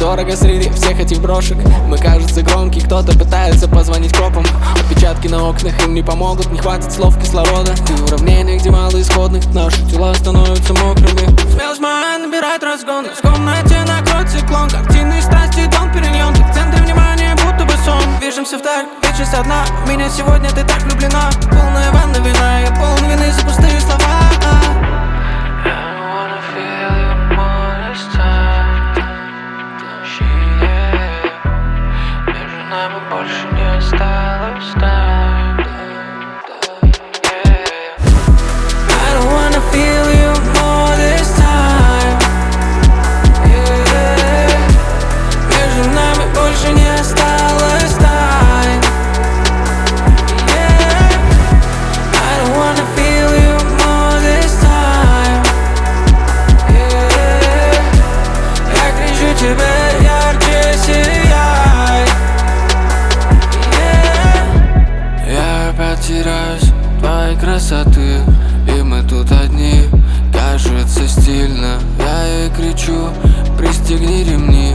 дорого среди всех этих брошек. Мы, кажется, громкие, кто-то пытается позвонить копам. Отпечатки на окнах им не помогут, не хватит слов кислорода. Ты в уравнениях, где мало исходных, наши тела становятся мокрыми. Смелость моя набирает разгон, в комнате накроет циклон. Картины страсти, дом переньон, ты в центре внимания, будто бы сон. Движемся вдаль, вечность одна, в меня сегодня ты так влюблена. Полная ванна вина, я полон вины за пустые слова. Больше не осталось time. I don't wanna feel you more this time. Между нами больше не осталось time. I don't wanna feel you more this time. Я кричу тебе ярче сияй. Теряюсь твоей красоты, и мы тут одни. Кажется стильно, я ей кричу: пристегни ремни.